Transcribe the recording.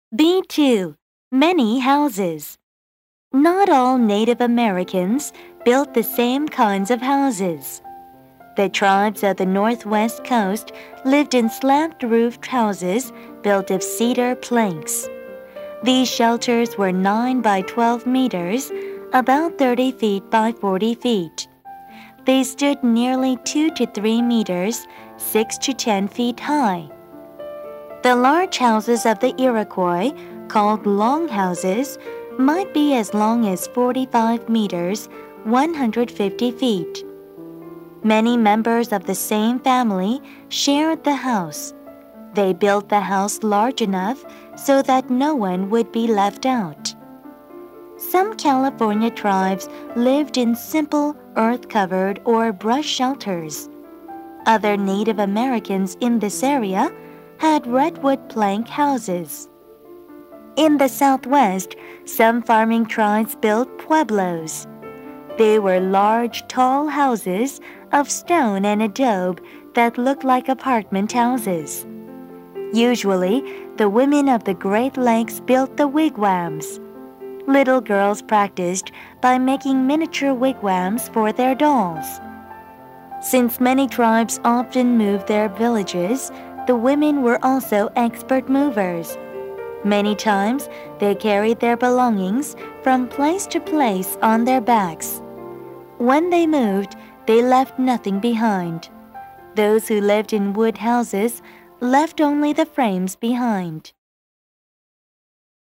B2. Many houses. Not all Native Americans built the same kinds of houses. The tribes of the northwest coast lived in slant-roofed houses built of cedar planks. These shelters were 9 by 12 meters, about 30 feet by 40 feet. They stood nearly 2 to 3 meters, 6 to 10 feet high. The large houses of the Iroquois, called longhouses, might be as long as 45 meters, 150 feet. Many members of the same family shared the house. They built the house large enough so that no one would be left out. Some California tribes lived in simple earth-covered or brush shelters. Other Native Americans in this area had redwood plank houses. In the Southwest, some farming tribes built pueblos. They were large, tall houses of stone and adobe that looked like apartment houses. Usually, the women of the Great Lakes built the wigwams. Little girls practiced by making miniature wigwams for their dolls. Since many tribes often moved their villages, the women were also expert movers. Many times, they carried their belongings from place to place on their backs. When they moved, they left nothing behind. Those who lived in wood houses left only the frames behind.